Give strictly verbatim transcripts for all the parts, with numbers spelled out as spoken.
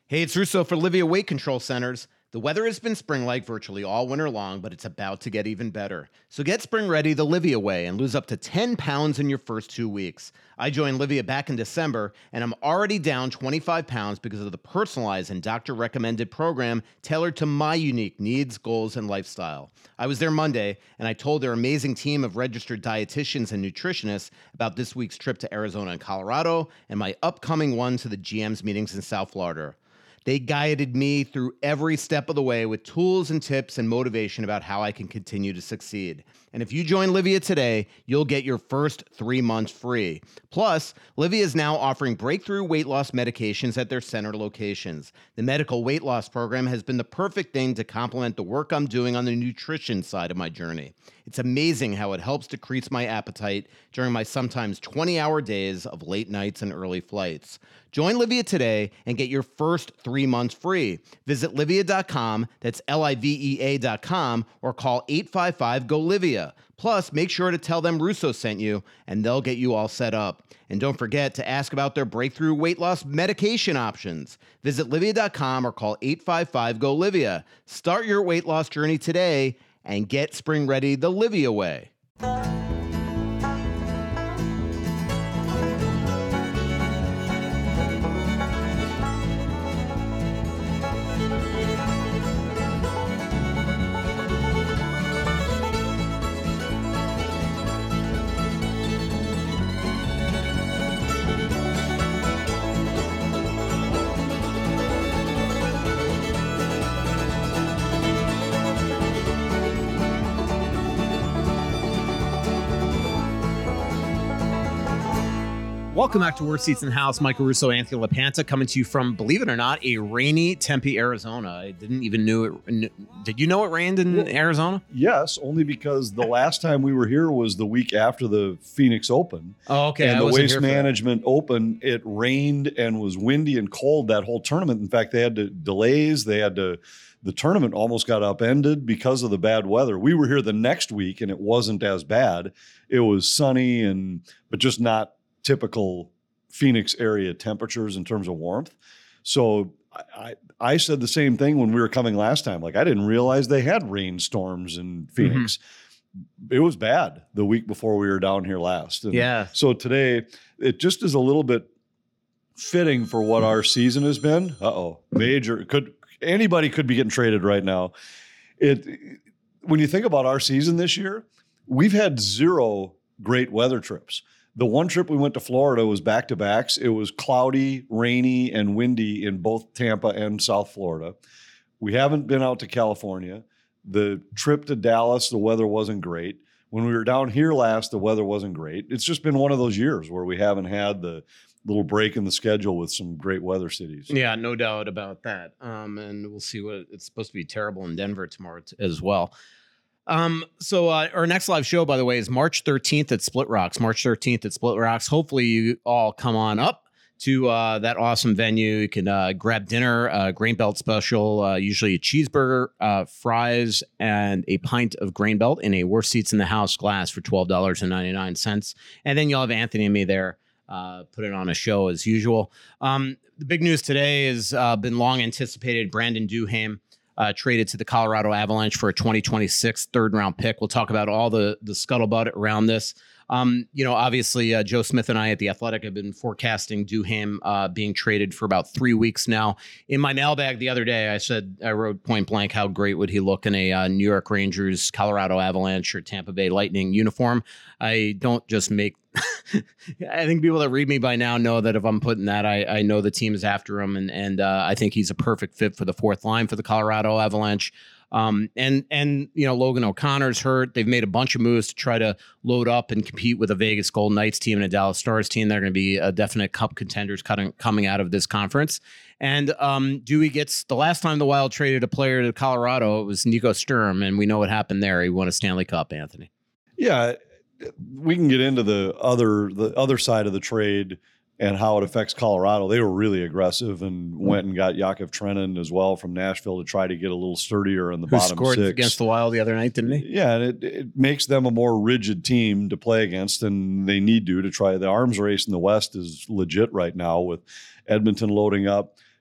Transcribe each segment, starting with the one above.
Hey, it's Russo for Livea Weight Control Centers. The weather has been spring-like virtually all winter long, but it's about to get even better. So get spring ready the Livea way and lose up to ten pounds in your first two weeks. I joined Livea back in December, and I'm already down twenty-five pounds because of the personalized and doctor-recommended program tailored to my unique needs, goals, and lifestyle. I was there Monday, and I told their amazing team of registered dietitians and nutritionists about this week's trip to Arizona and Colorado and my upcoming one to the G M's meetings in South Florida. They guided me through every step of the way with tools and tips and motivation about how I can continue to succeed. And if you join Livea today, you'll get your first three months free. Plus, Livea is now offering breakthrough weight loss medications at their center locations. The medical weight loss program has been the perfect thing to complement the work I'm doing on the nutrition side of my journey. It's amazing how it helps decrease my appetite during my sometimes twenty-hour days of late nights and early flights. Join Livea today and get your first three months free. Visit Livea dot com, that's L I V E A dot com, or call eight five five, G O, Livea. Plus, make sure to tell them Russo sent you, and they'll get you all set up. And don't forget to ask about their breakthrough weight loss medication options. Visit Livea dot com or call eight five five, G O, Livea. Start your weight loss journey today and get spring ready the Livea way. Welcome back to Worst Seats in the House. Michael Russo, Anthony LaPanta, coming to you from, believe it or not, a rainy Tempe, Arizona. I didn't even know it. Did you know it rained in well, Arizona? Yes, only because the last time we were here was the week after the Phoenix Open. Oh, okay. And I the wasn't Waste here for Management Open, it rained and was windy and cold that whole tournament. In fact, they had to delays. They had to. The tournament almost got upended because of the bad weather. We were here the next week, and it wasn't as bad. It was sunny and but just not typical Phoenix area temperatures in terms of warmth. So I, I said the same thing when we were coming last time. Like, I didn't realize they had rainstorms in Phoenix. Mm-hmm. It was bad the week before we were down here last. And yeah. So today it just is a little bit fitting for what our season has been. Uh-oh, major could anybody could be getting traded right now. It when you think about our season this year, we've had zero great weather trips. The one trip we went to Florida was back-to-backs. It was cloudy, rainy, and windy in both Tampa and South Florida. We haven't been out to California. The trip to Dallas, the weather wasn't great. When we were down here last, the weather wasn't great. It's just been one of those years where we haven't had the little break in the schedule with some great weather cities. Yeah, no doubt about that. Um, and we'll see what it's supposed to be terrible in Denver tomorrow t- as well. Um, so uh, our next live show, by the way, is March thirteenth at Split Rocks. March thirteenth at Split Rocks. Hopefully you all come on up to uh, that awesome venue. You can uh, grab dinner, uh, Grain Belt special, uh, usually a cheeseburger, uh, fries, and a pint of Grain Belt in a Worst Seats in the House glass for twelve dollars and ninety-nine cents. And then you'll have Anthony and me there, uh, put it on a show as usual. Um, the big news today has uh, been long anticipated. Brandon Duhaime Uh, traded to the Colorado Avalanche for a twenty twenty-six third round pick. We'll talk about all the the scuttlebutt around this. Um, you know, obviously, uh, Joe Smith and I at The Athletic have been forecasting Duhaime uh, being traded for about three weeks now. In my mailbag the other day, I said, I wrote point blank, how great would he look in a uh, New York Rangers, Colorado Avalanche, or Tampa Bay Lightning uniform. I don't just make I think people that read me by now know that if I'm putting that, I, I know the team is after him, and and uh, I think he's a perfect fit for the fourth line for the Colorado Avalanche. Um, and and you know, Logan O'Connor's hurt. They've made a bunch of moves to try to load up and compete with a Vegas Golden Knights team and a Dallas Stars team. They're going to be a definite cup contenders cutting, coming out of this conference. And um, Dewey gets the last time the Wild traded a player to Colorado, it was Nico Sturm, and we know what happened there. He won a Stanley Cup, Anthony. Yeah, we can get into the other the other side of the trade and how it affects Colorado. They were really aggressive and went and got Yakov Trenin as well from Nashville to try to get a little sturdier in the Who bottom scored six. against the Wild the other night, didn't he? Yeah, and it, it makes them a more rigid team to play against, and they need to to try. The arms race in the West is legit right now with Edmonton loading up.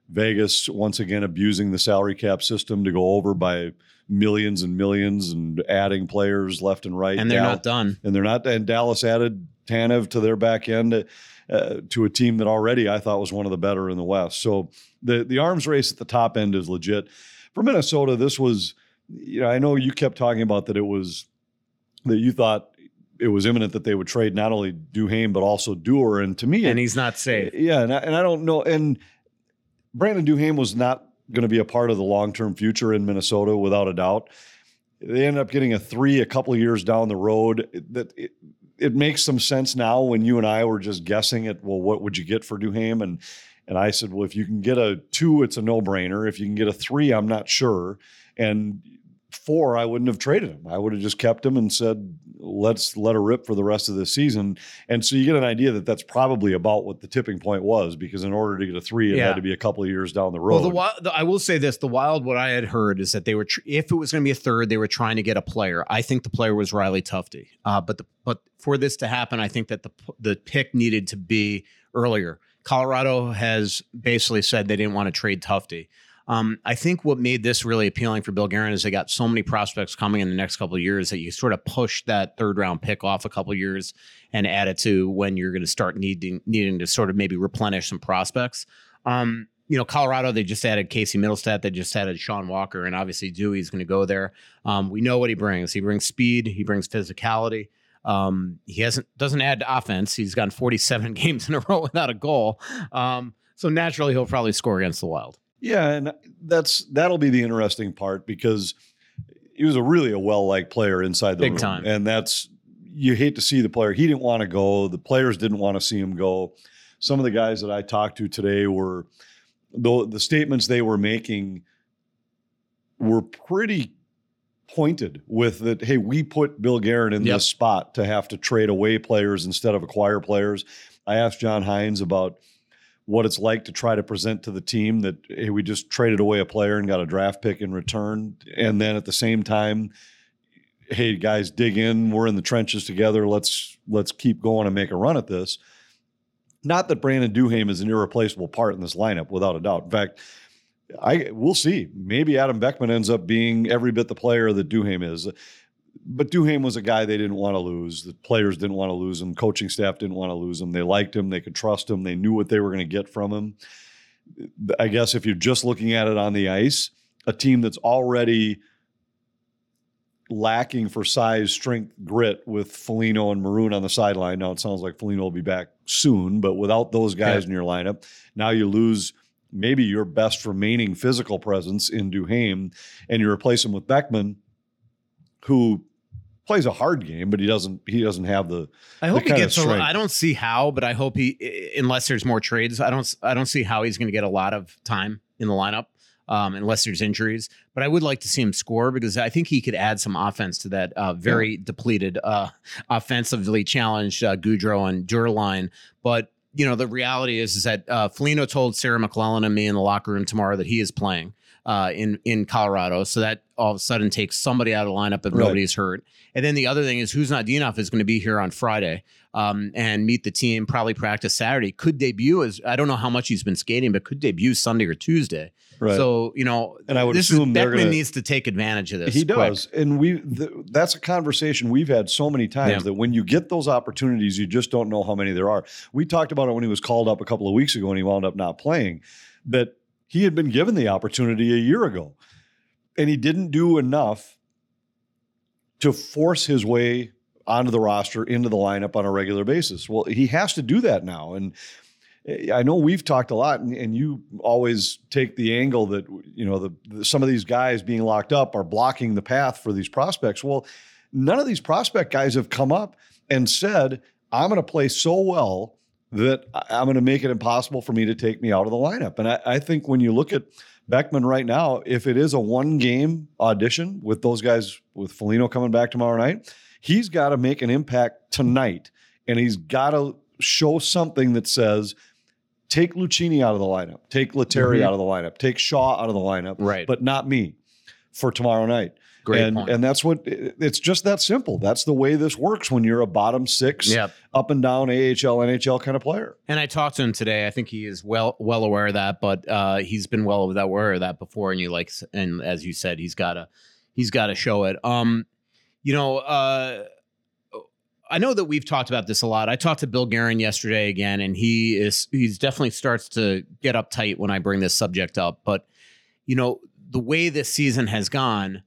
Vegas, once again, abusing the salary cap system to go over by millions and millions and adding players left and right. And they're Dal- not done. And they're not. And Dallas added Tanev to their back end uh, to a team that already I thought was one of the better in the West. So the, the arms race at the top end is legit. For Minnesota, this was, you know, I know you kept talking about that it was, that you thought it was imminent that they would trade not only Duhaime, but also Dewar. And to me, And it, he's not safe. yeah, and I, and I don't know. And Brandon Duhaime was not going to be a part of the long-term future in Minnesota, without a doubt. They ended up getting a three a couple of years down the road. That it, it makes some sense now when you and I were just guessing at, well, what would you get for Duhaime? And and I said, well, if you can get a two, it's a no-brainer. If you can get a three, I'm not sure. And four, I wouldn't have traded him. I would have just kept him and said, let's let her rip for the rest of the season. And so you get an idea that that's probably about what the tipping point was, because in order to get a three, it Yeah. had to be a couple of years down the road. Well, the, Wild- the I will say this: the Wild, what I had heard is that they were, tr- if it was going to be a third, they were trying to get a player. I think the player was Riley Tufte. Uh, but the, but for this to happen, I think that the the pick needed to be earlier. Colorado has basically said they didn't want to trade Tufte. Um, I think what made this really appealing for Bill Guerin is they got so many prospects coming in the next couple of years that you sort of push that third round pick off a couple of years and add it to when you're going to start needing needing to sort of maybe replenish some prospects. Um, you know, Colorado, they just added Casey Middlestat, they just added Sean Walker, and obviously Dewey's going to go there. Um, we know what he brings. He brings speed, he brings physicality. Um, he hasn't doesn't add offense. He's gotten forty-seven games in a row without a goal. Um, so naturally, he'll probably score against the Wild. Yeah, and that's that'll be the interesting part, because he was a really a well-liked player inside the Big room. time. And that's, you hate to see the player. He didn't want to go. The players didn't want to see him go. Some of the guys that I talked to today were, the, the statements they were making were pretty pointed with that, hey, we put Bill Guerin in Yep. this spot to have to trade away players instead of acquire players. I asked John Hines about what it's like to try to present to the team that, hey, we just traded away a player and got a draft pick in return. And then at the same time, hey, guys, dig in. We're in the trenches together. Let's let's keep going and make a run at this. Not that Brandon Duhaime is an irreplaceable part in this lineup, without a doubt. In fact, I we'll see. Maybe Adam Beckman ends up being every bit the player that Duhaime is. But Duhaime was a guy they didn't want to lose. The players didn't want to lose him. Coaching staff didn't want to lose him. They liked him. They could trust him. They knew what they were going to get from him. I guess if you're just looking at it on the ice, a team that's already lacking for size, strength, grit with Foligno and Maroon on the sideline. Now it sounds like Foligno will be back soon, but without those guys Yeah. in your lineup, now you lose maybe your best remaining physical presence in Duhaime, and you replace him with Beckman, who plays a hard game, but he doesn't he doesn't have the I hope the he kind of gets. A, strength. I don't see how, but I hope he, unless there's more trades, I don't. I don't see how he's going to get a lot of time in the lineup, um, unless there's injuries. But I would like to see him score, because I think he could add some offense to that uh, very yeah. depleted, uh, offensively challenged uh, Goudreau and Dewar line. But you know, the reality is, is that uh, Foligno told Sarah McClellan and me in the locker room tomorrow that he is playing uh, in in Colorado. So that all of a sudden takes somebody out of the lineup if Right. nobody's hurt. And then the other thing is, Kuznetsov is going to be here on Friday um, and meet the team, probably practice Saturday. Could debut as, I don't know how much he's been skating, but could debut Sunday or Tuesday. Right. So, you know, And I would this assume is, they're Beckman gonna- needs to take advantage of this. He quick. does. And we th- that's a conversation we've had so many times Yeah. that when you get those opportunities, you just don't know how many there are. We talked about it when he was called up a couple of weeks ago and he wound up not playing, but he had been given the opportunity a year ago and he didn't do enough to force his way onto the roster, into the lineup on a regular basis. Well, he has to do that now. And I know we've talked a lot, and, and you always take the angle that, you know, the, the some of these guys being locked up are blocking the path for these prospects. Well, none of these prospect guys have come up and said, I'm going to play so well that I'm going to make it impossible for me to take me out of the lineup. And I, I think when you look at Beckman right now, if it is a one-game audition with those guys, with Foligno coming back tomorrow night, he's got to make an impact tonight, and he's got to show something that says, take Lucchini out of the lineup, take Lettieri Mhm. out of the lineup, take Shaw out of the lineup, Right. but not me. for tomorrow night. Great and, point. And that's what, it's just that simple. That's the way this works when you're a bottom six, Yep. up and down A H L, N H L kind of player. And I talked to him today. I think he is well well aware of that, but uh, he's been well aware of that before. And you like, and as you said, he's got to he's got to show it. Um, you know, uh, I know that we've talked about this a lot. I talked to Bill Guerin yesterday again, and he is he's definitely starts to get uptight when I bring this subject up. But you know, the way this season has gone,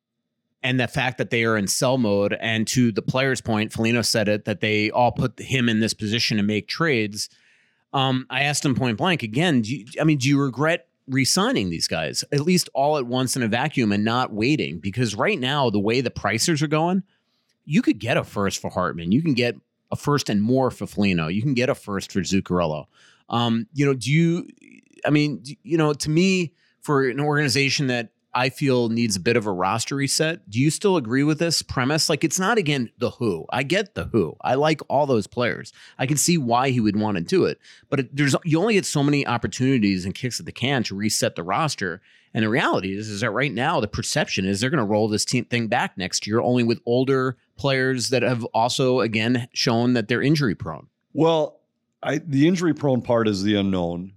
and the fact that they are in sell mode, and to the player's point, Foligno said it, that they all put him in this position to make trades. Um, I asked him point blank again, do you, I mean, do you regret re-signing these guys, at least all at once in a vacuum and not waiting? Because right now, the way the prices are going, you could get a first for Hartman. You can get a first and more for Foligno. You can get a first for Zuccarello. Um, you know, do you, I mean, do, you know, to me, for an organization that I feel needs a bit of a roster reset. Do you still agree with this premise? Like, it's not, again, the who. I get the who. I like all those players. I can see why he would want to do it. But it, there's you only get so many opportunities and kicks at the can to reset the roster. And the reality is, is that right now the perception is they're going to roll this team thing back next year, only with older players that have also, again, shown that they're injury prone. Well, I, the injury prone part is the unknown.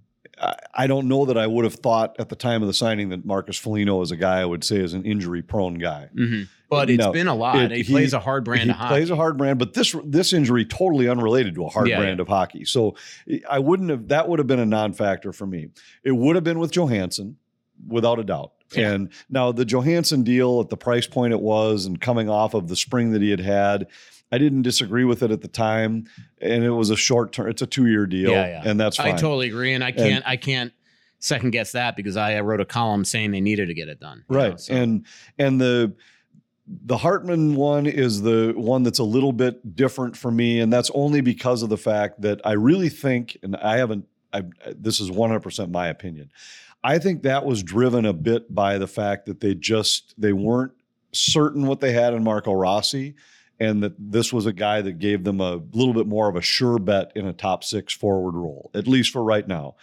I don't know that I would have thought at the time of the signing that Marcus Foligno is a guy I would say is an injury-prone guy. Mm-hmm. But it's no, been a lot. It, he, he plays a hard brand he of hockey. plays a hard brand, but this this injury totally unrelated to a hard yeah, brand yeah. of hockey. So I wouldn't have. That would have been a non-factor for me. It would have been with Johansson, without a doubt. Yeah. And now the Johansson deal at the price point it was, and coming off of the spring that he had had. I didn't disagree with it at the time, and it was a short term. It's a two-year deal, yeah, yeah. and that's fine. I totally agree, and I can't. And, I can't. second guess that because I wrote a column saying they needed to get it done. Right. Know, so. And and the the Hartman one is the one that's a little bit different for me. And that's only because of the fact that I really think, and I haven't, I, this is one hundred percent my opinion. I think that was driven a bit by the fact that they just, they weren't certain what they had in Marco Rossi, and that this was a guy that gave them a little bit more of a sure bet in a top six forward role, at least for right now.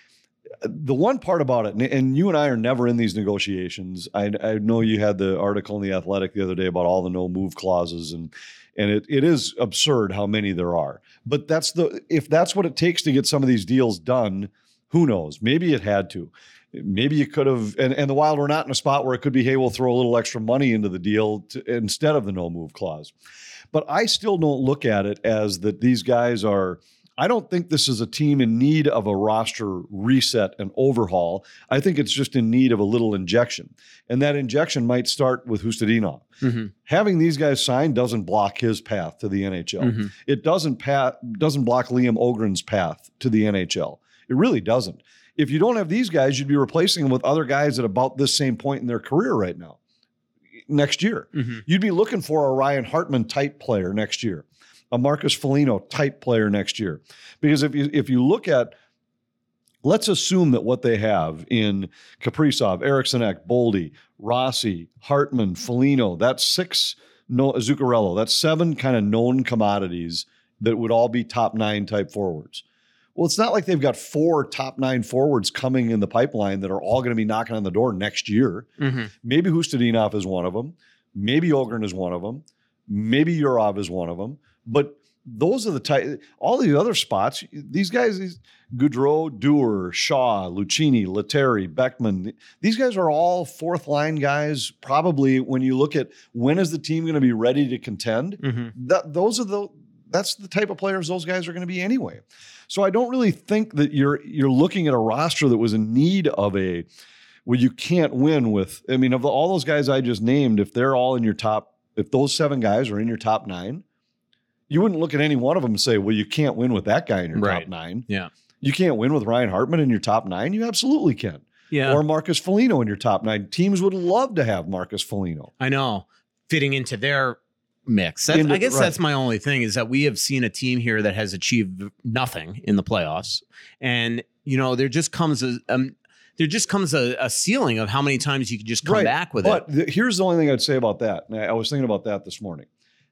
The one part about it, and you and I are never in these negotiations. I, I know you had the article in The Athletic the other day about all the no move clauses, and and it, it is absurd how many there are. But that's the if that's what it takes to get some of these deals done, who knows? Maybe it had to. Maybe you could have, and, and the Wild were not in a spot where it could be, hey, we'll throw a little extra money into the deal to, instead of the no move clause. But I still don't look at it as that these guys are, I don't think this is a team in need of a roster reset and overhaul. I think it's just in need of a little injection. And that injection might start with Hustadinov. Mm-hmm. Having these guys signed doesn't block his path to the N H L. Mm-hmm. It doesn't pa- doesn't block Liam Ogren's path to the N H L. It really doesn't. If you don't have these guys, you'd be replacing them with other guys at about this same point in their career right now. Next year, mm-hmm. you'd be looking for a Ryan Hartman type player next year, a Marcus Foligno type player next year. Because if you if you look at, let's assume that what they have in Kaprizov, Eriksson Ek, Boldy, Rossi, Hartman, Foligno, that's six, no, Zuccarello, that's seven kind of known commodities that would all be top nine type forwards. Well, it's not like they've got four top nine forwards coming in the pipeline that are all going to be knocking on the door next year. Mm-hmm. Maybe Hustadinov is one of them. Maybe Ogren is one of them. Maybe Yurov is one of them. But those are the type, all the other spots, these guys, these Goudreau, Dewar, Shaw, Lucchini, Letteri, Beckman, these guys are all fourth line guys. Probably when you look at when is the team going to be ready to contend, Mm-hmm. that those are the, that's the type of players those guys are going to be anyway. So I don't really think that you're you're looking at a roster that was in need of a, well, you can't win with, I mean, of the, all those guys I just named, if they're all in your top, if those seven guys are in your top nine, you wouldn't look at any one of them and say, well, you can't win with that guy in your right. top nine. Yeah. You can't win with Ryan Hartman in your top nine. You absolutely can. Yeah. Or Marcus Foligno in your top nine. Teams would love to have Marcus Foligno. I know. Fitting into their mix. That's, Into- I guess right. that's my only thing is that we have seen a team here that has achieved nothing in the playoffs. And, you know, there just comes a, um, there just comes a, a ceiling of how many times you can just come Right. back with but it. But here's the only thing I'd say about that. And I, I was thinking about that this morning.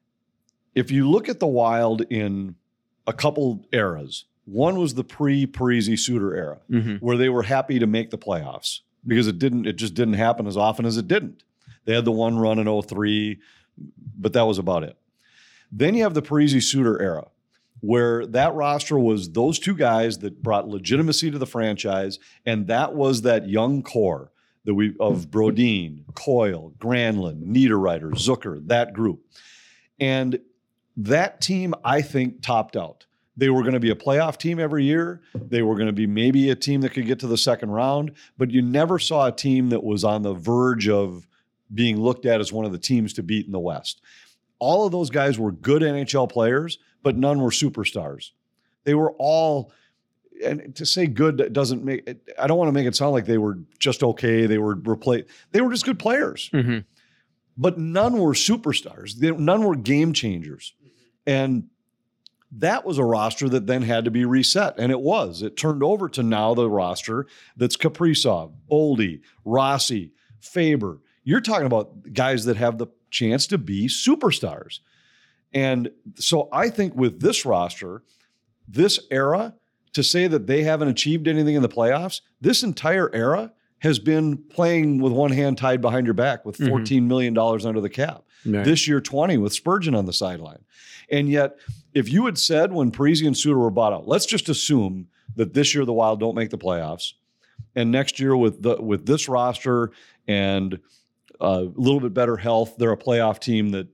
If you look at the Wild in a couple eras, one was the pre-Parise Suter era, Mm-hmm. where they were happy to make the playoffs. because it didn't, it just didn't happen as often as it didn't. They had the one run in oh three, but that was about it. Then you have the Parise Suter era, where that roster was those two guys that brought legitimacy to the franchise, and that was that young core that we of Brodin, Coyle, Granlund, Niederreiter, Zucker, that group. And that team, I think, topped out. They were going to be a playoff team every year. They were going to be maybe a team that could get to the second round, but you never saw a team that was on the verge of being looked at as one of the teams to beat in the West. All of those guys were good N H L players, but none were superstars. They were all, and to say good doesn't make, I don't want to make it sound like they were just okay. They were replaced. They were just good players, mm-hmm. but none were superstars. They, none were game changers. And that was a roster that then had to be reset. And it was. It turned over to now the roster that's Kaprizov, Boldy, Rossi, Faber. You're talking about guys that have the chance to be superstars. And so I think with this roster, this era, to say that they haven't achieved anything in the playoffs, this entire era has been playing with one hand tied behind your back with fourteen mm-hmm. million dollars under the cap. Right. This year, twenty with Spurgeon on the sideline. And yet, if you had said when Parise and Suter were bought out, let's just assume that this year the Wild don't make the playoffs, and next year with the with this roster and a little bit better health, they're a playoff team that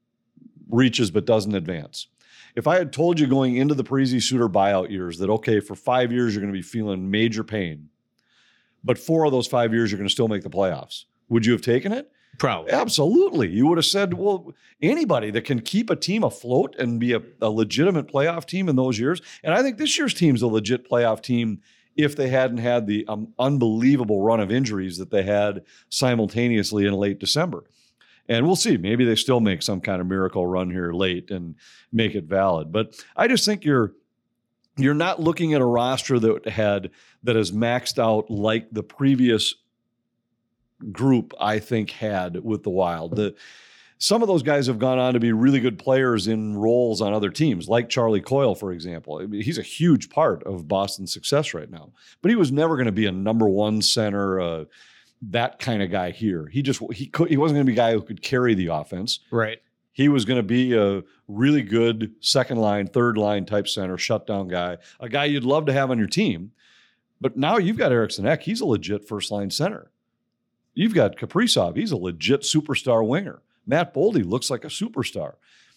reaches but doesn't advance. If I had told you going into the Parise Suter buyout years that, okay, for five years you're going to be feeling major pain, but four of those five years you're going to still make the playoffs, would you have taken it? Probably. Absolutely. You would have said, well, anybody that can keep a team afloat and be a, a legitimate playoff team in those years. And I think this year's team's a legit playoff team if they hadn't had the um, unbelievable run of injuries that they had simultaneously in late December. And we'll see. Maybe they still make some kind of miracle run here late and make it valid. But I just think you're you're not looking at a roster that had that is maxed out like the previous group, I think, had with the Wild. The, some of those guys have gone on to be really good players in roles on other teams, like Charlie Coyle, for example. I mean, he's a huge part of Boston's success right now. But he was never going to be a number one center, uh, that kind of guy here. He just he could he wasn't going to be a guy who could carry the offense. Right. He was going to be a really good second line, third line type center, shutdown guy, a guy you'd love to have on your team. But now you've got Eriksson Ek. He's a legit first line center. You've got Kaprizov. He's a legit superstar winger. Matt Boldy looks like a superstar.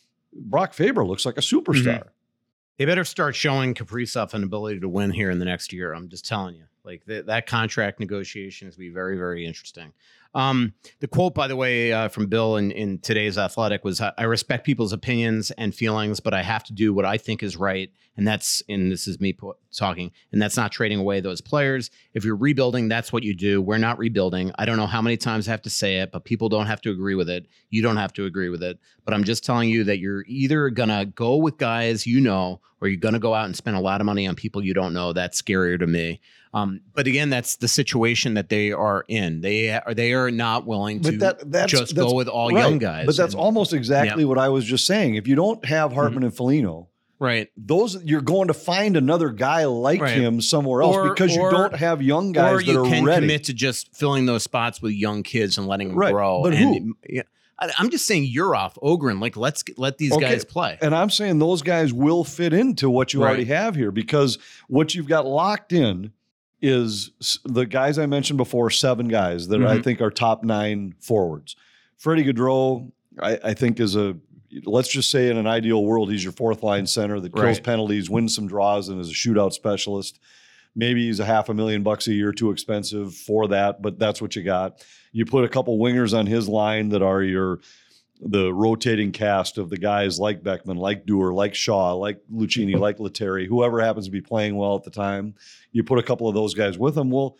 Brock Faber looks like a superstar. Mm-hmm. They better start showing Kaprizov an ability to win here in the next year. I'm just telling you. Like th- that contract negotiation is going to be very, very interesting. Um, the quote, by the way, uh, from Bill in, in today's Athletic was, I respect people's opinions and feelings, but I have to do what I think is right. And that's, and this is me po- talking, and that's not trading away those players. If you're rebuilding, that's what you do. We're not rebuilding. I don't know how many times I have to say it, but people don't have to agree with it. You don't have to agree with it. But I'm just telling you that you're either going to go with guys you know, or you're going to go out and spend a lot of money on people you don't know. That's scarier to me. Um, but again, that's the situation that they are in. They are they are not willing to that, that's, just that's, go with all right. young guys. But that's and, almost exactly yeah. what I was just saying. If you don't have Hartman mm-hmm. and Foligno, right, those you're going to find another guy like right. him somewhere else or, because or, you don't have young guys or that you are can ready. Commit to just filling those spots with young kids and letting them right. grow. But and, who? Yeah, I'm just saying you're off Ogren. Like let's let these okay. guys play. And I'm saying those guys will fit into what you right. already have here because what you've got locked in is the guys I mentioned before, seven guys that mm-hmm. I think are top nine forwards. Freddie Gaudreau, I, I think is a, let's just say in an ideal world, he's your fourth line center that kills right. penalties, wins some draws, and is a shootout specialist. Maybe he's a half a million bucks a year too expensive for that, but that's what you got. You put a couple wingers on his line that are your the rotating cast of the guys like Beckman, like Dewar, like Shaw, like Lucchini, like Lettieri, whoever happens to be playing well at the time. You put a couple of those guys with them. Well,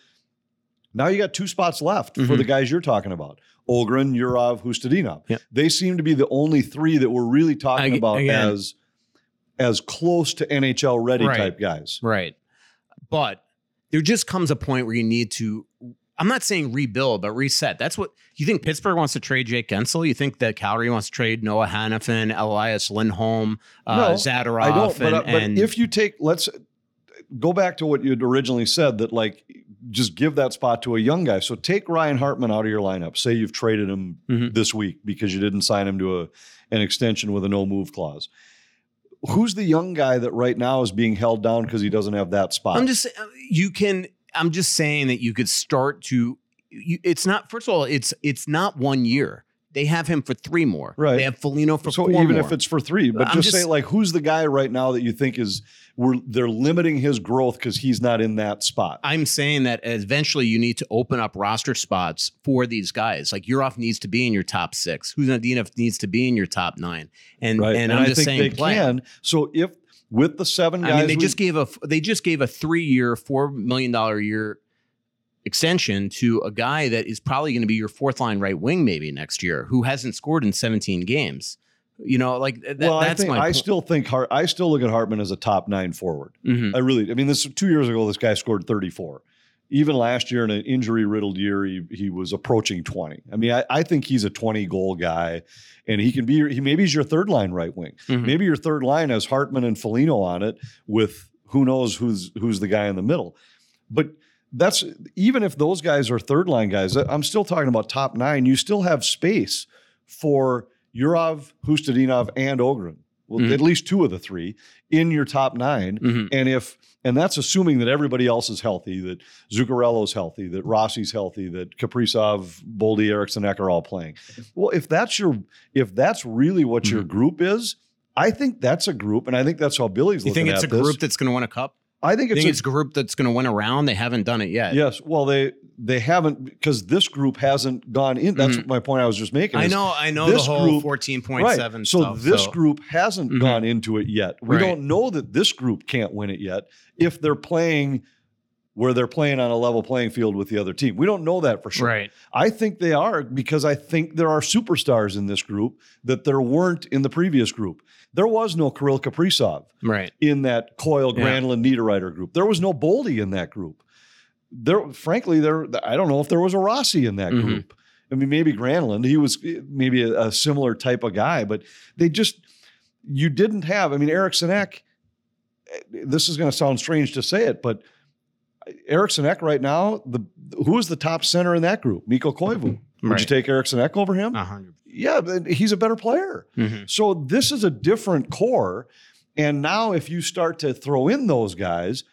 now you got two spots left mm-hmm. for the guys you're talking about. Ogren, Yurov, Hustadinov. Yep. They seem to be the only three that we're really talking I, about again, as, as close to N H L ready right, type guys. Right. But there just comes a point where you need to, I'm not saying rebuild, but reset. That's what, you think Pittsburgh wants to trade Jake Gensel? You think that Calgary wants to trade Noah Hannafin, Elias Lindholm, uh, no, Zadorov? I don't, and, but, and but if you take, let's go back to what you'd originally said, that like just give that spot to a young guy. So take Ryan Hartman out of your lineup. Say you've traded him Mhm. this week because you didn't sign him to a an extension with a no move clause. Who's the young guy that right now is being held down because he doesn't have that spot? I'm just you can. I'm just saying that you could start to. You, it's not. First of all, it's it's not one year. They have him for three more. Right. They have Foligno for so four even more. if it's for three, but I'm just, just- say like who's the guy right now that you think is we're they're limiting his growth because he's not in that spot. I'm saying that eventually you need to open up roster spots for these guys. Like Urov needs to be in your top six. Huznadinov needs to be in your top nine. And Right. and, And I'm I just think saying they play. can. So if with the seven guys, I mean, they we- just gave a they just gave a three year, four million dollar a year extension to a guy that is probably going to be your fourth line right wing maybe next year, who hasn't scored in seventeen games. You know, like that, well, I that's think my I point. still think Hart, I still look at Hartman as a top nine forward. Mhm. I really, I mean, this two years ago, this guy scored thirty-four. Even last year in an injury riddled year, he he was approaching twenty. I mean, I, I think he's a twenty goal guy, and he can be. He maybe he's your third line right wing. Mhm. Maybe your third line has Hartman and Foligno on it, with who knows who's who's the guy in the middle. But that's even if those guys are third line guys. I'm still talking about top nine. You still have space for Urov, Hustadinov, and Ogren. Well, Mhm. at least two of the three in your top nine. Mhm. And if and that's assuming that everybody else is healthy, that Zuccarello's healthy, that Rossi's healthy, that Kaprizov, Boldy, Eriksson Ek are all playing. Well, if that's your if that's really what your Mhm. group is, I think that's a group, and I think that's how Billy's You looking think it's a at this. group that's going to win a cup? I think You it's think a, it's a group that's going to win a round? They haven't done it yet. yes. Well, they they haven't because this group hasn't gone in. That's Mhm. my point I was just making. I is know, I know this the whole group- fourteen point Right. seven So stuff. this so. group hasn't Mhm. gone into it yet. We Right. don't know that this group can't win it yet if they're playing where they're playing on a level playing field with the other team. We don't know that for sure. Right. I think they are because I think there are superstars in this group that there weren't in the previous group. There was no Kirill Kaprizov Right. in that Coyle, Yeah. Granlund, Niederreiter group. There was no Boldy in that group. There, frankly, there. I don't know if there was a Rossi in that Mhm. group. I mean, maybe Granlund. He was maybe a, a similar type of guy, but they just you didn't have. I mean, Eriksson Ek. This is going to sound strange to say it, but Eriksson Ek right now, the who is the top center in that group? Mikko Koivu. Would Right. you take Eriksson Ek over him? A hundred. Yeah, but he's a better player. Mhm. So this is a different core. And now if you start to throw in those guys,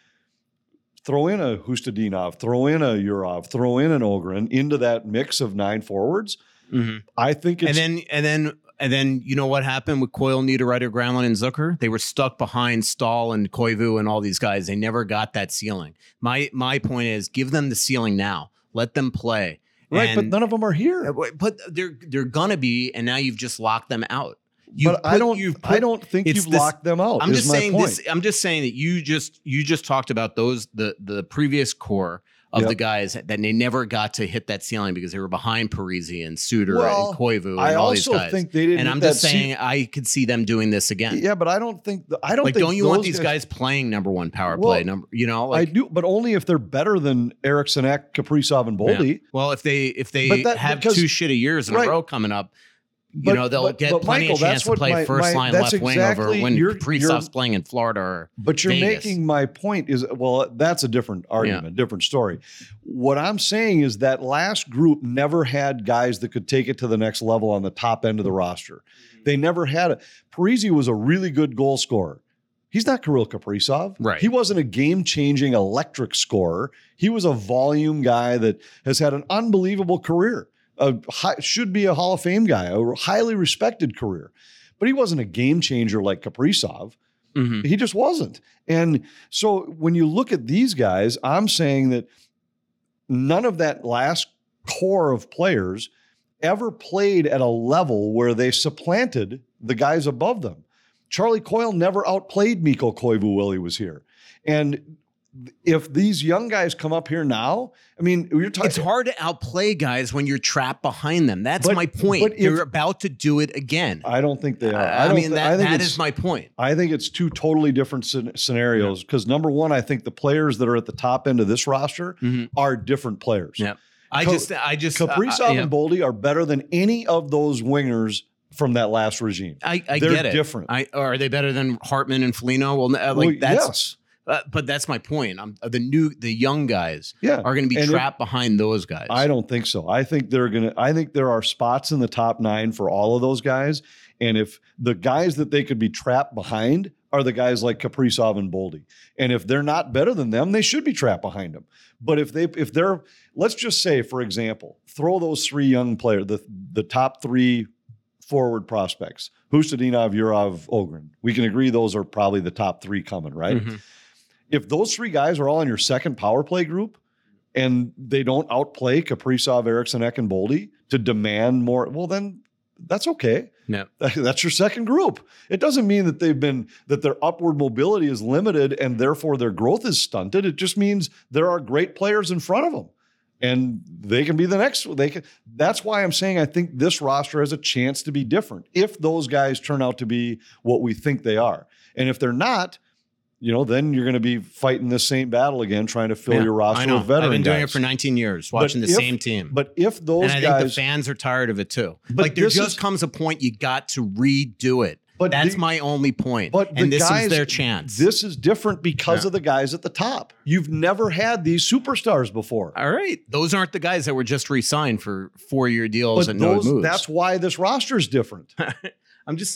throw in a Hustadinov, throw in a Urov, throw in an Ogren into that mix of nine forwards, Mhm. I think it's And then and then and then you know what happened with Coyle, Niederreiter, Granlund, and Zucker? They were stuck behind Stahl and Koivu and all these guys. They never got that ceiling. My my point is, give them the ceiling now. Let them play. right, but And- none of them are here. but they're they're gonna be, and now you've just locked them out. You've But I put- don't you've I put- don't think it's you've this- locked them out. I'm is just my saying point. this. I'm just saying that you just you just talked about those the the previous core of Yep. the guys that they never got to hit that ceiling because they were behind Parisi and Suter Well, and Koivu and I all these also guys. think they didn't and hit I'm that just saying I could see them doing this again. Yeah, but I don't think the, I don't like, think don't you want those these guys playing number one power Well, play? Number, you know, I like do, but only if they're better than Eriksson Ek, Kaprizov, and Boldy. yeah. Well, if they if they But that- have because- two shitty years in right. a row coming up, you But- know they'll but- get but plenty Michael, of chance that's to what play my- first my- line that's left wing over exactly- when you're- Kaprizov's you're- playing in Florida or But you're Vegas. making my point is, well, that's a different argument, different story. What I'm saying is that last group never had guys that could take it to the next level on the top end of the roster. They never had it. Parisi was a really good goal scorer. He's not Kirill Kaprizov. Right. He wasn't a game-changing electric scorer. He was a volume guy that has had an unbelievable career. A high, should be a Hall of Fame guy, a highly respected career. But he wasn't a game changer like Kaprizov. Mhm. He just wasn't. And so when you look at these guys, I'm saying that none of that last core of players ever played at a level where they supplanted the guys above them. Charlie Coyle never outplayed Mikko Koivu while he was here. And if these young guys come up here now, I mean, you're talking. It's hard to outplay guys when you're trapped behind them. That's But- my point. but if- You're about to do it again. I don't think they are. I, don't mean, thi- that, I think that it's- is my point. I think it's two totally different scen- scenarios because number one, I think the players that are at the top end of this roster Mhm. are different players. Yeah. I Co- just, I just, uh, Kaprizov I, yeah. and Boldy are better than any of those wingers from that last regime. I, I They're get it. different. I, are they better than Hartman and Foligno? Well, uh, like Well, that's yes. Uh, but that's my point. I'm, the new, the young guys Yeah. are going to be And trapped behind those guys. I don't think so. I think they're going to, I think there are spots in the top nine for all of those guys. And if the guys that they could be trapped behind are the guys like Kaprizov and Boldy. And if they're not better than them, they should be trapped behind them. But if they, if they're, let's just say, for example, throw those three young players, the, the top three forward prospects, Hustadinov, Yurov, Ogren. We can agree those are probably the top three coming, right? Mm-hmm. If those three guys are all on your second power play group and they don't outplay Kaprizov, Eriksson, Ek, and Boldy to demand more, well, then that's okay. No. That's your second group. It doesn't mean that they've been, that their upward mobility is limited and therefore their growth is stunted. It just means there are great players in front of them and they can be the next. They can. That's why I'm saying I think this roster has a chance to be different if those guys turn out to be what we think they are. And if they're not, you know, then you're going to be fighting the same battle again, trying to fill Yeah, your roster I know. with veteran I've been doing guys. it for nineteen years, watching But the if- same team. But if those and I guys, think the fans are tired of it too. But Like there this just is- comes a point you got to redo it. But That's the- my only point. but and the this guys, is their chance. This is different because Yeah. of the guys at the top. You've never had these superstars before. All right. Those aren't the guys that were just re-signed for four-year deals But and no those, moves. that's why this roster is different. I'm just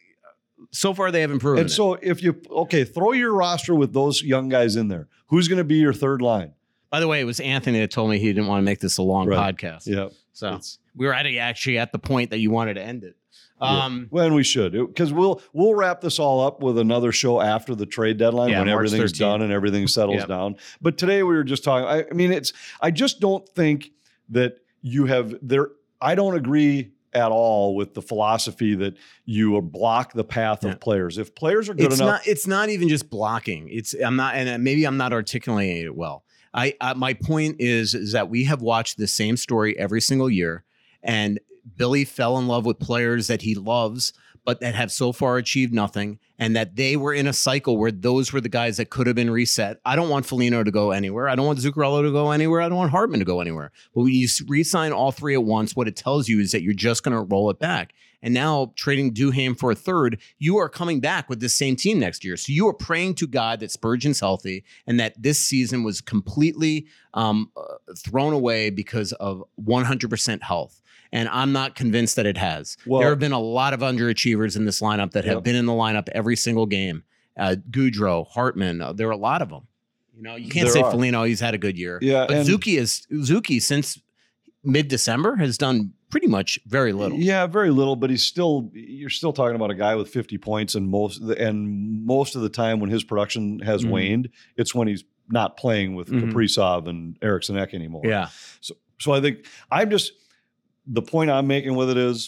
so far they haven't proven And it. so if you, okay, throw your roster with those young guys in there. Who's going to be your third line? By the way, it was Anthony that told me he didn't want to make this a long Right. podcast. Yeah. So It's- we were at a, actually at the point that you wanted to end it. Yeah. Um, When we should, because we'll we'll wrap this all up with another show after the trade deadline Yeah, when March everything's thirteenth. done and everything settles Yep. down. But today we were just talking. I, I mean, it's. I just don't think that you have there. I don't agree at all with the philosophy that you block the path Yeah. of players. If players are good it's enough, not. It's not even just blocking. It's. I'm not. And maybe I'm not articulating it well. I. I my point is is that we have watched the same story every single year, and Billy fell in love with players that he loves, but that have so far achieved nothing, and that they were in a cycle where those were the guys that could have been reset. I don't want Foligno to go anywhere. I don't want Zuccarello to go anywhere. I don't want Hartman to go anywhere. But when you re-sign all three at once, what it tells you is that you're just going to roll it back. And now trading Duhaime for a third, you are coming back with the same team next year. So you are praying to God that Spurgeon's healthy and that this season was completely um, uh, thrown away because of one hundred percent health. And I'm not convinced that it has. Well- there have been a lot of underachievers in this lineup that have Yep. been in the lineup every single game. Uh, Goudreau, Hartman, uh, there are a lot of them. You know, you can't There say are. Foligno, he's had a good year. Yeah, but and- Zuki is Zuki since mid-December has done pretty much very little. Yeah, very little, but he's still. You're still talking about a guy with fifty points, and most and most of the time when his production has Mhm. waned, it's when he's not playing with Mhm. Kaprizov and Eriksson Ek anymore. Yeah. So, so I think I'm just the point I'm making with it is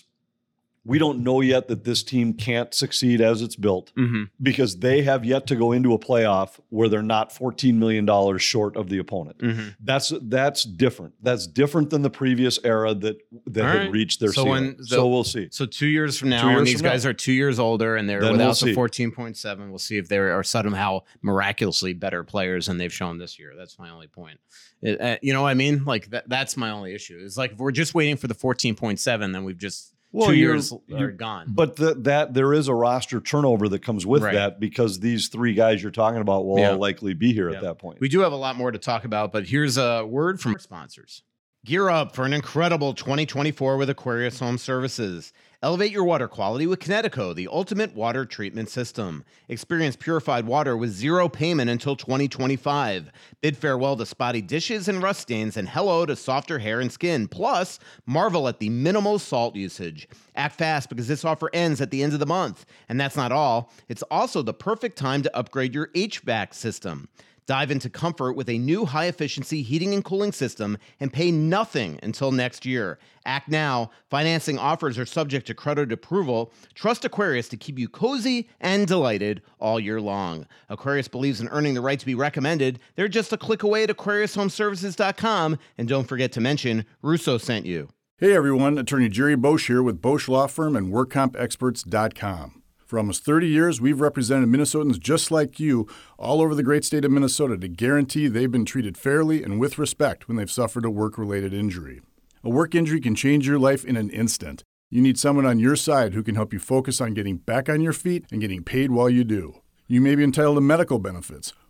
we don't know yet that this team can't succeed as it's built Mm-hmm. because they have yet to go into a playoff where they're not fourteen million dollars short of the opponent. Mm-hmm. That's that's different. That's different than the previous era that that All had right. reached their So ceiling. when- so, so- we'll see. So two years from now, Two years when these from guys now. are two years older and they're Then without we'll the see. fourteen point seven, we'll see if they are somehow miraculously better players than they've shown this year. That's my only point. It- uh, you know what I mean? Like that, that's my only issue. It's like if we're just waiting for the fourteen point seven, then we've just Well, two you're- years are you're- gone. But the, that there is a roster turnover that comes with Right. that because these three guys you're talking about will Yeah. all likely be here Yeah. at that point. We do have a lot more to talk about, but here's a word from our sponsors. Gear up for an incredible twenty twenty-four with Aquarius Home Services. Elevate your water quality with Kinetico, the ultimate water treatment system. Experience purified water with zero payment until twenty twenty-five. Bid farewell to spotty dishes and rust stains and hello to softer hair and skin. Plus, marvel at the minimal salt usage. Act fast because this offer ends at the end of the month. And that's not all. It's also the perfect time to upgrade your H V A C system. Dive into comfort with a new high-efficiency heating and cooling system and pay nothing until next year. Act now. Financing offers are subject to credit approval. Trust Aquarius to keep you cozy and delighted all year long. Aquarius believes in earning the right to be recommended. They're just a click away at aquarius home services dot com. And don't forget to mention Russo sent you. Hey everyone, Attorney Jerry Bosch here with Bosch Law Firm and work comp experts dot com. For almost thirty years, we've represented Minnesotans just like you all over the great state of Minnesota to guarantee they've been treated fairly and with respect when they've suffered a work-related injury. A work injury can change your life in an instant. You need someone on your side who can help you focus on getting back on your feet and getting paid while you do. You may be entitled to medical benefits,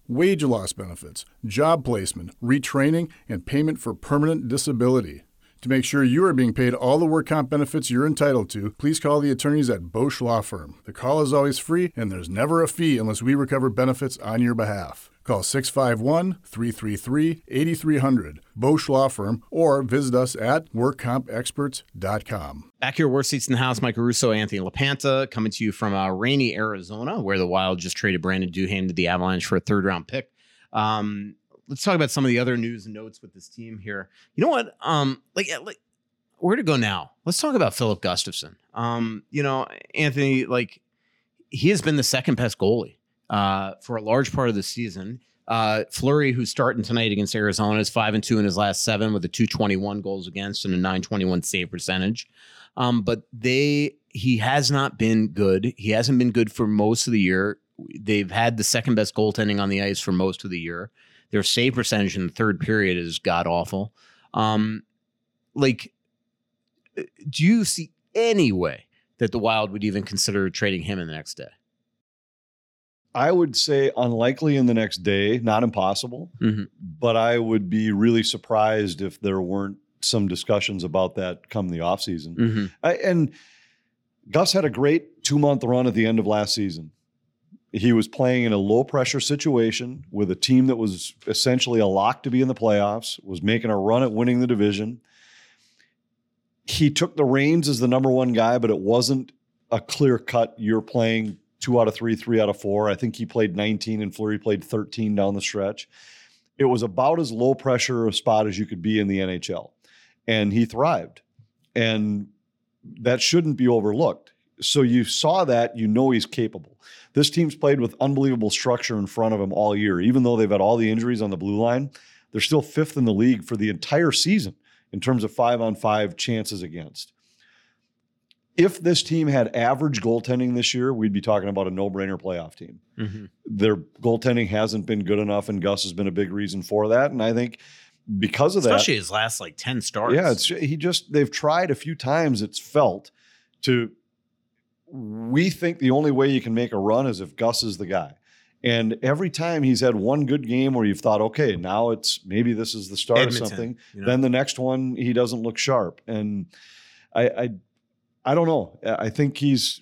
wage loss benefits, job placement, retraining, and payment for permanent disability. To make sure you are being paid all the work comp benefits you're entitled to, please call the attorneys at Bosch Law Firm. The call is always free, and there's never a fee unless we recover benefits on your behalf. Call six five one, three three three, eight three zero zero, Bosch Law Firm, or visit us at work comp experts dot com. Back here, worst seats in the house, Mike Russo, Anthony LaPanta, coming to you from uh, rainy Arizona, where the Wild just traded Brandon Duhaime to the Avalanche for a third-round pick. Um, let's talk about some of the other news and notes with this team here. You know what? Um, like, like, where to go now? Let's talk about Philip Gustafsson. Um, you know, Anthony, like, he has been the second best goalie uh, for a large part of the season. Uh, Fleury, who's starting tonight against Arizona, is five and two in his last seven with a two twenty-one goals against and a nine twenty-one save percentage. Um, but they, he has not been good. He hasn't been good for most of the year. They've had the second best goaltending on the ice for most of the year. Their save percentage in the third period is god awful. Um, like, do you see any way that the Wild would even consider trading him in the next day? I would say unlikely in the next day, not impossible, Mm-hmm. but I would be really surprised if there weren't some discussions about that come the offseason. Mm-hmm. I, and Gus had a great two-month run at the end of last season. He was playing in a low-pressure situation with a team that was essentially a lock to be in the playoffs, was making a run at winning the division. He took the reins as the number one guy, but it wasn't a clear-cut, you're playing two out of three, three out of four. I think he played nineteen and Fleury played thirteen down the stretch. It was about as low pressure a spot as you could be in the N H L. And he thrived. And that shouldn't be overlooked. So you saw that, you know he's capable. This team's played with unbelievable structure in front of him all year. Even though they've had all the injuries on the blue line, they're still fifth in the league for the entire season in terms of five-on-five chances against. If this team had average goaltending this year, we'd be talking about a no-brainer playoff team. Mm-hmm. Their goaltending hasn't been good enough, and Gus has been a big reason for that. And I think because of Especially that, especially his last like ten starts. yeah, it's he just they've tried a few times. It's felt to. We think the only way you can make a run is if Gus is the guy. And every time he's had one good game where you've thought, okay, now it's maybe this is the start Edmonton, of something. you know? Then the next one he doesn't look sharp, and I, I I don't know. I think he's,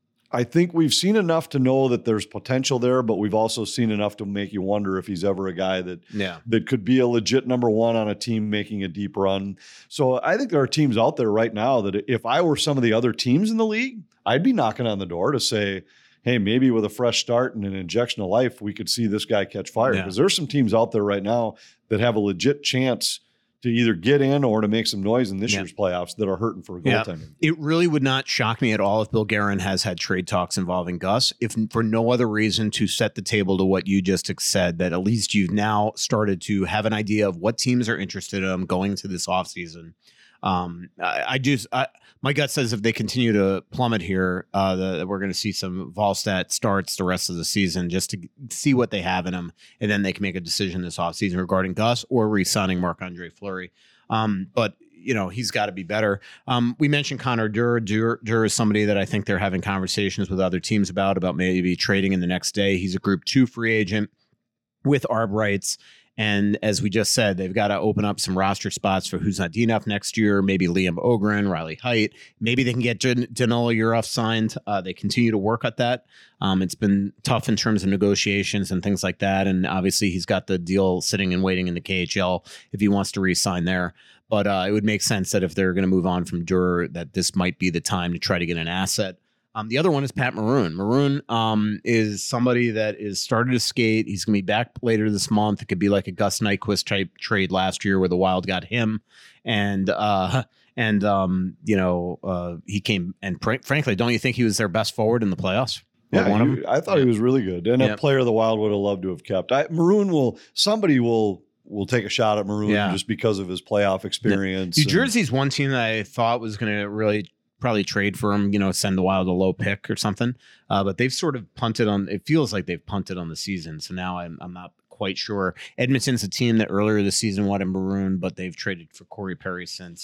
I think we've seen enough to know that there's potential there, but we've also seen enough to make you wonder if he's ever a guy that, Yeah. that could be a legit number one on a team making a deep run. So I think there are teams out there right now that if I were some of the other teams in the league, I'd be knocking on the door to say, hey, maybe with a fresh start and an injection of life, we could see this guy catch fire. Yeah. Because there's some teams out there right now that have a legit chance to either get in or to make some noise in this Yeah. year's playoffs that are hurting for Yeah. goaltending. It really would not shock me at all if Bill Guerin has had trade talks involving Gus, if for no other reason to set the table to what you just said, that at least you've now started to have an idea of what teams are interested in him going to this offseason. Um, I, I just, I, my gut says if they continue to plummet here, uh, the, we're going to see some Volstat starts the rest of the season just to see what they have in them. And then they can make a decision this offseason regarding Gus or re-signing Marc-Andre Fleury. Um, but, you know, he's got to be better. Um, we mentioned Connor Durr. Durr. Durr is somebody that I think they're having conversations with other teams about, about maybe trading in the next day. He's a group two free agent with arb rights. And as we just said, they've got to open up some roster spots for who's not enough next year. Maybe Liam Ogren, Riley Heidt. Maybe they can get Dan- Danilo Urov signed. Uh, they continue to work at that. Um, it's been tough in terms of negotiations and things like that. And obviously, he's got the deal sitting and waiting in the K H L if he wants to re-sign there. But uh, it would make sense that if they're going to move on from Durr, that this might be the time to try to get an asset. Um, the other one is Pat Maroon. Maroon um, is somebody that is started to skate. He's going to be back later this month. It could be like a Gus Nyquist type trade last year where the Wild got him. And, uh, and um, you know, uh, he came and pr- frankly, don't you think he was their best forward in the playoffs? Yeah, one of he- them? I thought he was really good, and Yeah. a player the Wild would have loved to have kept. I, Maroon will somebody will will take a shot at Maroon Yeah. just because of his playoff experience. New and- Jersey's one team that I thought was going to really probably trade for him, you know, send the Wild a low pick or something. Uh, but they've sort of punted on, it feels like they've punted on the season. So now I'm, I'm not quite sure. Edmonton's a team that earlier this season wanted Maroon, but they've traded for Corey Perry since. So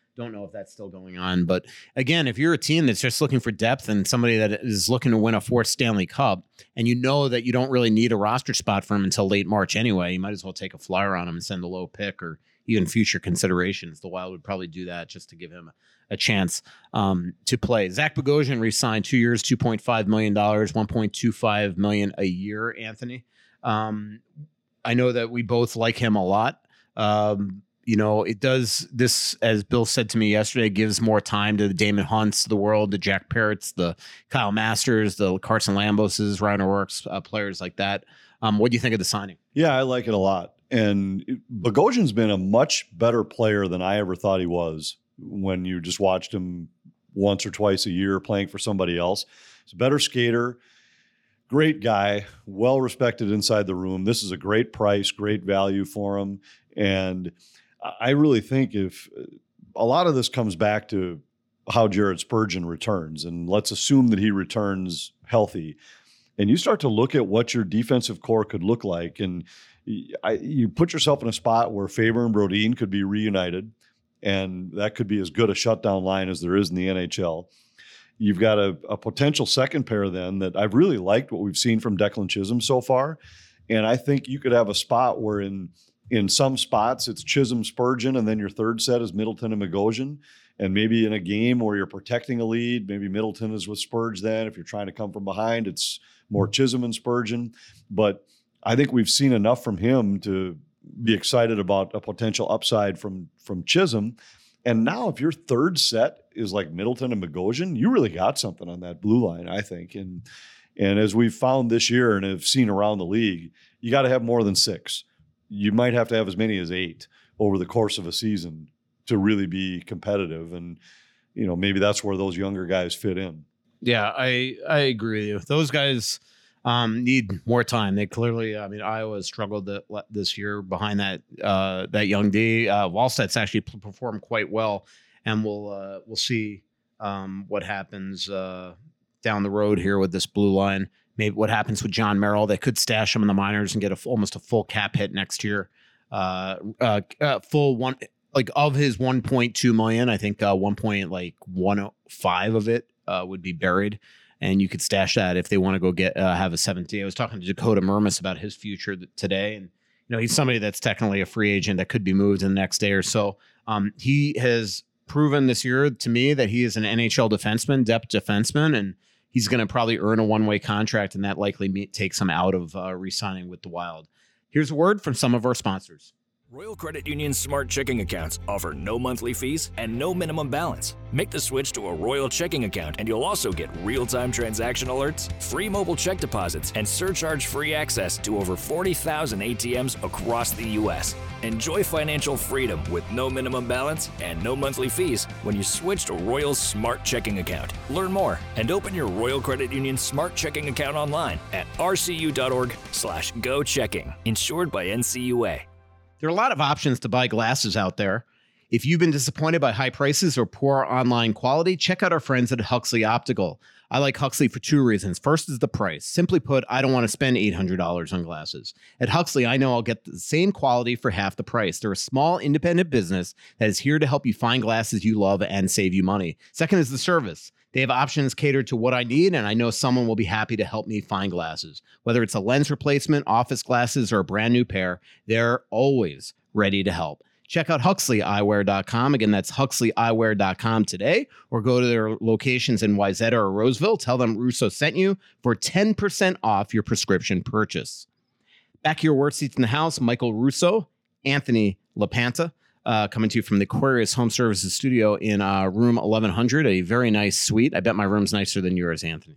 Don't know if that's still going on. But again, if you're a team that's just looking for depth and somebody that is looking to win a fourth Stanley Cup, and you know that you don't really need a roster spot for him until late March anyway, you might as well take a flyer on him and send a low pick or even future considerations. The Wild would probably do that just to give him a, a chance um, to play. Zach Bogosian re-signed two years, two point five million dollars, one point two five million dollars a year, Anthony. Um, I know that we both like him a lot. Um, You know, it does this, as Bill said to me yesterday, gives more time to the Damon Hunts of the world, the Jack Parrots, the Kyle Masters, the Carson Lamboses, Ryan O'Rourke's, uh, players like that. Um, what do you think of the signing? Yeah, I like it a lot. And Bogosian's been a much better player than I ever thought he was when you just watched him once or twice a year playing for somebody else. He's a better skater, great guy, well respected inside the room. This is a great price, great value for him. And I really think if a lot of this comes back to how Jared Spurgeon returns, and let's assume that he returns healthy, and you start to look at what your defensive core could look like, and I, you put yourself in a spot where Faber and Brodin could be reunited, and that could be as good a shutdown line as there is in the N H L. You've got a, a potential second pair then that I've really liked what we've seen from Declan Chisholm so far, and I think you could have a spot where in In some spots, it's Chisholm, Spurgeon, and then your third set is Middleton and Bogosian. And maybe in a game where you're protecting a lead, maybe Middleton is with Spurge then. If you're trying to come from behind, it's more Chisholm and Spurgeon. But I think we've seen enough from him to be excited about a potential upside from, from Chisholm. And now if your third set is like Middleton and Bogosian, you really got something on that blue line, I think. And, and as we've found this year and have seen around the league, you got to have more than six. You might have to have as many as eight over the course of a season to really be competitive. And, you know, maybe that's where those younger guys fit in. Yeah, I, I agree with you. Those guys um, need more time. They clearly, I mean, Iowa struggled the, this year behind that uh, that young D. Uh, Wallstedt's actually performed quite well, and we'll uh, we'll see um, what happens uh, down the road here with this blue line. Maybe what happens with John Merrill. They could stash him in the minors and get a, almost a full cap hit next year. Uh, uh, uh, full one, like of his one point two million, I think uh, one point like one oh five of it uh, would be buried, and you could stash that if they want to go get uh, have a seventh D. I was talking to Dakota Murmis about his future today, and you know he's somebody that's technically a free agent that could be moved in the next day or so. Um, he has proven this year to me that he is an N H L defenseman, depth defenseman, and he's going to probably earn a one-way contract, and that likely me- takes him out of uh, re-signing with the Wild. Here's a word from some of our sponsors. Royal Credit Union's smart checking accounts offer no monthly fees and no minimum balance. Make the switch to a Royal checking account and you'll also get real-time transaction alerts, free mobile check deposits, and surcharge-free access to over forty thousand A T Ms across the U S. Enjoy financial freedom with no minimum balance and no monthly fees when you switch to Royal's smart checking account. Learn more and open your Royal Credit Union smart checking account online at rcu.org slash go checking. Insured by N C U A. There are a lot of options to buy glasses out there. If you've been disappointed by high prices or poor online quality, check out our friends at Huxley Optical. I like Huxley for two reasons. First is the price. Simply put, I don't want to spend eight hundred dollars on glasses. At Huxley, I know I'll get the same quality for half the price. They're a small, independent business that is here to help you find glasses you love and save you money. Second is the service. They have options catered to what I need, and I know someone will be happy to help me find glasses. Whether it's a lens replacement, office glasses, or a brand new pair, they're always ready to help. Check out Huxley Eyewear dot com. Again, that's Huxley Eyewear dot com today, or go to their locations in Wayzata or Roseville. Tell them Russo sent you for ten percent off your prescription purchase. Back here, work seats in the house, Michael Russo, Anthony LaPanta. Uh, coming to you from the Aquarius Home Services studio in uh, room eleven hundred, a very nice suite. I bet my room's nicer than yours, Anthony.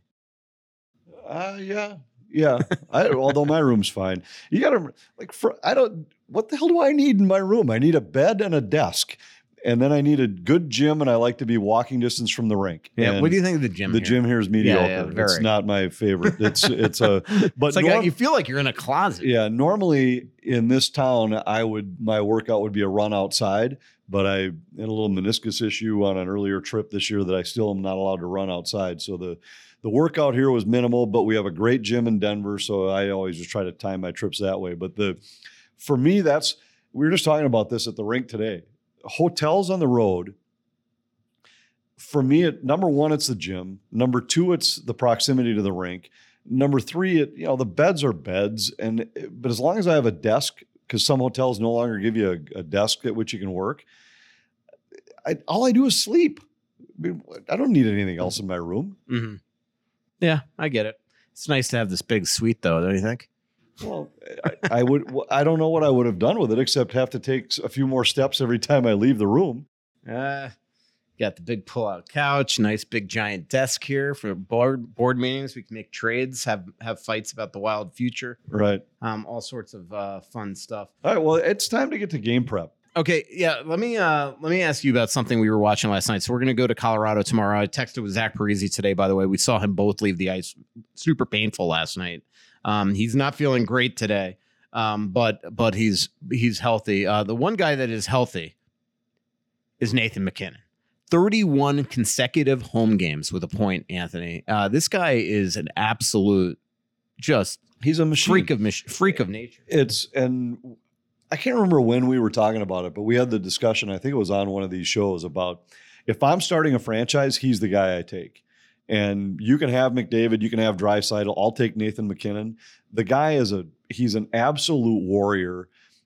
Uh, yeah, yeah. I, although my room's fine. You got to, like, for, I don't, what the hell do I need in my room? I need a bed and a desk. And then I need a good gym, and I like to be walking distance from the rink. Yeah. And what do you think of the gym? The here? gym here is mediocre. Yeah, yeah, it's not my favorite. It's it's a but it's like norm- a, you feel like you're in a closet. Yeah. Normally in this town, I would my workout would be a run outside, but I had a little meniscus issue on an earlier trip this year that I still am not allowed to run outside. So the the workout here was minimal, but we have a great gym in Denver, so I always just try to time my trips that way. But the for me, that's we were just talking about this at the rink today. Hotels on the road for me, it, number one, it's the gym. Number two, it's the proximity to the rink. Number three, it, you know, the beds are beds. And, but as long as I have a desk, because some hotels no longer give you a, a desk at which you can work, I, all I do is sleep. I mean, I don't need anything else in my room. Mm-hmm. Yeah, I get it. It's nice to have this big suite, though, don't you think? Well, I, I would. I don't know what I would have done with it except have to take a few more steps every time I leave the room. Uh, got the big pull-out couch, nice big giant desk here for board board meetings. We can make trades, have have fights about the wild future. Right. Um, all sorts of uh, fun stuff. All right. Well, it's time to get to game prep. Okay, yeah. Let me uh, let me ask you about something we were watching last night. So we're going to go to Colorado tomorrow. I texted with Zach Parise today. By the way, we saw him both leave the ice. Super painful last night. Um, he's not feeling great today, um, but but he's he's healthy. Uh, the one guy that is healthy is Nathan MacKinnon. thirty-one consecutive home games with a point. Anthony, uh, this guy is an absolute just he's a machine. freak of mach- freak of nature. It's and. I can't remember when we were talking about it, but we had the discussion, I think it was on one of these shows, about if I'm starting a franchise, he's the guy I take. And you can have McDavid, you can have Draisaitl. I'll take Nathan MacKinnon. The guy is a, he's an absolute warrior.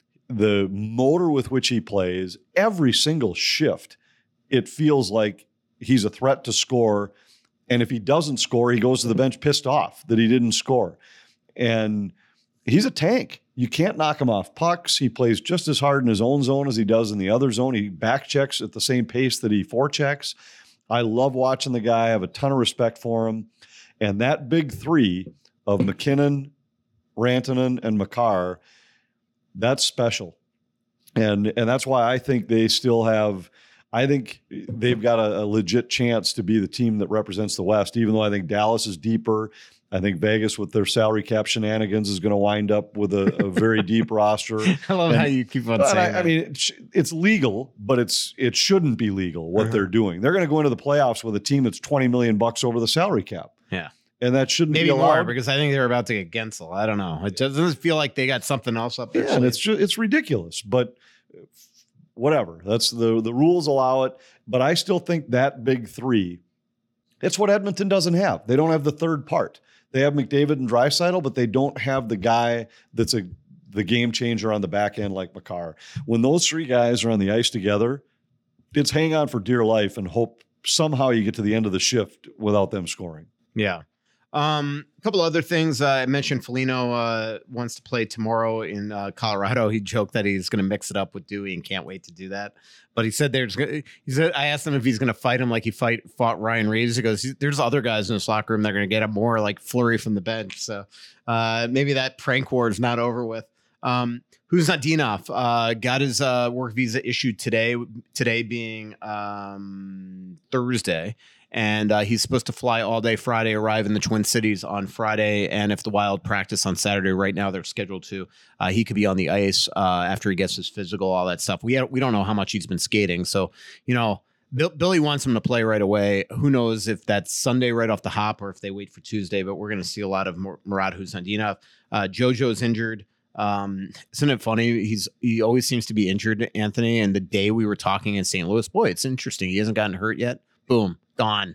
The motor with which he plays, every single shift, it feels like he's a threat to score. And if he doesn't score, he goes to the bench pissed off that he didn't score. And he's a tank. You can't knock him off pucks. He plays just as hard in his own zone as he does in the other zone. He back checks at the same pace that he forechecks. I love watching the guy. I have a ton of respect for him. And that big three of MacKinnon, Rantanen, and Makar, that's special. And, and that's why I think they still have – I think they've got a, a legit chance to be the team that represents the West, even though I think Dallas is deeper. I think Vegas, with their salary cap shenanigans, is going to wind up with a, a very deep roster. I love and, how you keep on saying I, that. I mean, it's, it's legal, but it's it shouldn't be legal what uh-huh. they're doing. They're going to go into the playoffs with a team that's twenty million bucks over the salary cap. Yeah, and that shouldn't maybe be allowed. more because I think they're about to get Gensel. I don't know. It doesn't feel like they got something else up there. Yeah, and it's just, it's ridiculous, but whatever. That's the the rules allow it. But I still think that big three. It's what Edmonton doesn't have. They don't have the third part. They have McDavid and Draisaitl, but they don't have the guy that's a the game changer on the back end like Makar. When those three guys are on the ice together, it's hang on for dear life and hope somehow you get to the end of the shift without them scoring. Yeah. Um, a couple other things. Uh, I mentioned Foligno uh, wants to play tomorrow in uh, Colorado. He joked that he's going to mix it up with Dewey and can't wait to do that. But he said there's. He said I asked him if he's going to fight him like he fight fought Ryan Reeves. He goes, "There's other guys in this locker room that are going to get him more like Fleury from the bench." So uh, maybe that prank war is not over with. Um, Kuznetsov uh, got his uh, work visa issued today. Today being um, Thursday. And uh, he's supposed to fly all day Friday, arrive in the Twin Cities on Friday. And if the Wild practice on Saturday, right now they're scheduled to, uh, he could be on the ice uh, after he gets his physical, all that stuff. We have, we don't know how much he's been skating. So, you know, Bill, Billy wants him to play right away. Who knows if that's Sunday right off the hop or if they wait for Tuesday, but we're going to see a lot of Murat Kuznetsov. Uh, Jojo's injured. Um, isn't it funny? He's he always seems to be injured, Anthony. And the day we were talking in Saint Louis, boy, it's interesting. He hasn't gotten hurt yet. Boom. Gone.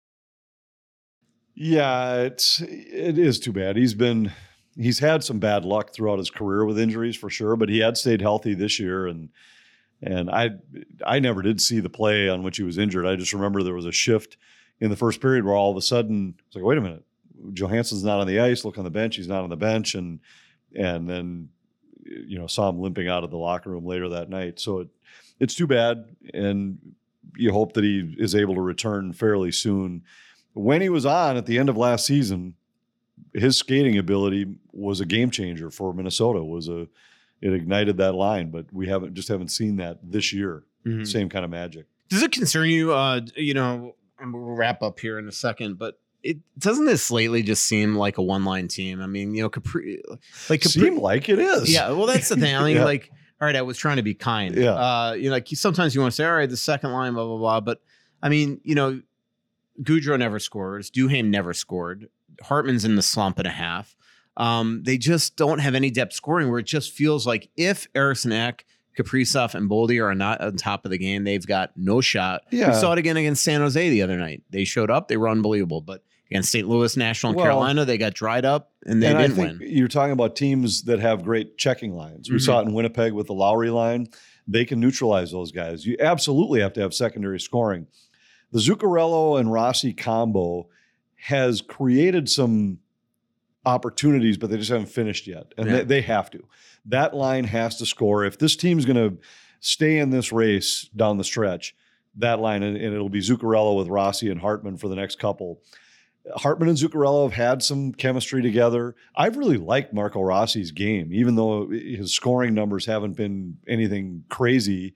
Yeah, it's it is too bad. He's been he's had some bad luck throughout his career with injuries for sure, but he had stayed healthy this year, and and I I never did see the play on which he was injured. I just remember there was a shift in the first period where all of a sudden it's like, wait a minute, Johansson's not on the ice. Look on the bench, he's not on the bench, and and then you know saw him limping out of the locker room later that night. So it, it's too bad, and you hope that he is able to return fairly soon. When he was on at the end of last season, his skating ability was a game changer for Minnesota. Was a it ignited that line, but we haven't just haven't seen that this year. Mm-hmm. Same kind of magic. Does it concern you? Uh, you know, and we'll wrap up here in a second, but it doesn't this lately just seem like a one-line team? I mean, you know, Capri, like Capri, seem like it is. Yeah, well, that's the thing. I mean, yeah. like. All right, I was trying to be kind. Yeah. Uh, you know, like sometimes you want to say, all right, the second line, blah, blah, blah. But I mean, you know, Gaudreau never scores. Duhaime never scored. Hartman's in the slump and a half. Um, they just don't have any depth scoring where it just feels like if Eriksson Ek Kaprizov and Boldy are not on top of the game, they've got no shot. Yeah. We saw it again against San Jose the other night. They showed up, they were unbelievable, but against Saint Louis, National, and Well, Carolina, they got dried up and they and didn't I think win. You're talking about teams that have great checking lines. We Mhm. saw it in Winnipeg with the Lowry line. They can neutralize those guys. You absolutely have to have secondary scoring. The Zuccarello and Rossi combo has created some opportunities, but they just haven't finished yet. And Yeah. they, they have to. That line has to score. If this team's going to stay in this race down the stretch, that line, and, and it'll be Zuccarello with Rossi and Hartman for the next couple. Hartman and Zuccarello have had some chemistry together. I've really liked Marco Rossi's game, even though his scoring numbers haven't been anything crazy.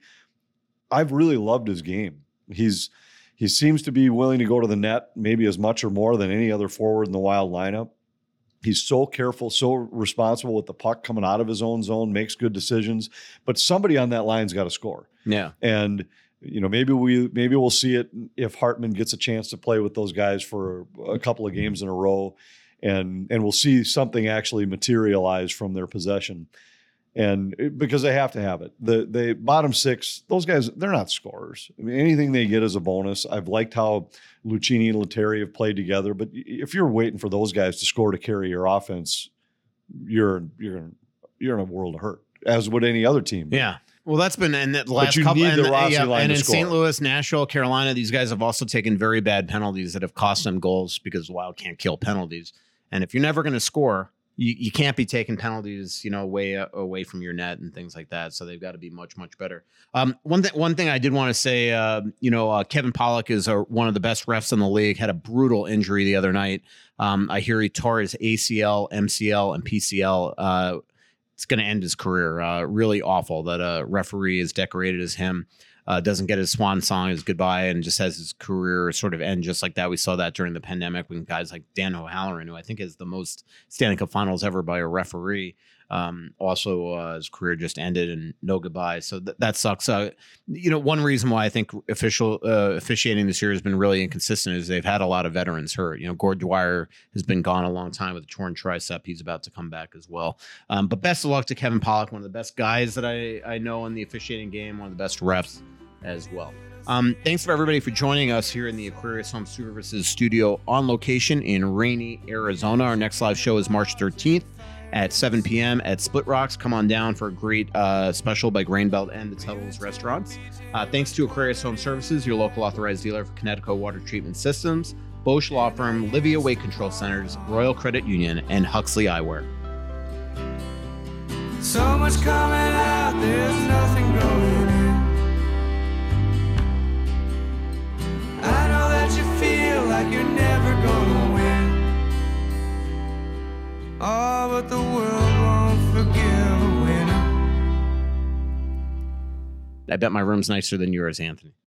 I've really loved his game. He's he seems to be willing to go to the net, maybe as much or more than any other forward in the Wild lineup. He's so careful, so responsible with the puck coming out of his own zone, makes good decisions. But somebody on that line's got to score. Yeah. And you know, maybe we maybe we'll see it if Hartman gets a chance to play with those guys for a couple of games in a row, and and we'll see something actually materialize from their possession. And it, because they have to have it, the the bottom six, those guys, they're not scorers. I mean, anything they get is a bonus. I've liked how Lucchini and Lettieri have played together, but if you're waiting for those guys to score to carry your offense, you're you're you're in a world of hurt, as would any other team. Yeah. Well, that's been in the last you couple. need the and, Rossi yeah, line and to in score. Saint Louis, Nashville, Carolina, these guys have also taken very bad penalties that have cost them goals because the Wild can't kill penalties. And if you're never going to score, you, you can't be taking penalties, you know, way uh, away from your net and things like that. So they've got to be much, much better. Um, one thing, one thing I did want to say, uh, you know, uh, Kevin Pollock is a, one of the best refs in the league. Had a brutal injury the other night. Um, I hear he tore his A C L, M C L, and P C L. Uh, It's going to end his career. Uh, really awful that a referee as decorated as him uh, doesn't get his swan song, his goodbye, and just has his career sort of end just like that. We saw that during the pandemic when guys like Dan O'Halloran, who I think is the most Stanley Cup Finals ever by a referee, um, also uh, his career just ended and no goodbye. So th- that sucks. Uh, you know, one reason why I think official uh, officiating this year has been really inconsistent is they've had a lot of veterans hurt. You know, Gord Dwyer has been gone a long time with a torn tricep. He's about to come back as well. Um, but best of luck to Kevin Pollock, one of the best guys that I, I know in the officiating game, one of the best refs as well. Um, thanks for everybody for joining us here in the Aquarius Home Services studio on location in rainy Arizona. Our next live show is March thirteenth at seven p.m. at Split Rocks. Come on down for a great uh, special by Grainbelt and the Tuttle's Restaurants. Uh, thanks to Aquarius Home Services, your local authorized dealer for Connecticut Water Treatment Systems, Bosch Law Firm, Livia Weight Control Centers, Royal Credit Union, and Huxley Eyewear. So much coming out, there's nothing going in. I know that you feel like you're never gonna win. Oh, but the world won't forgive a winner. I bet my room's nicer than yours, Anthony.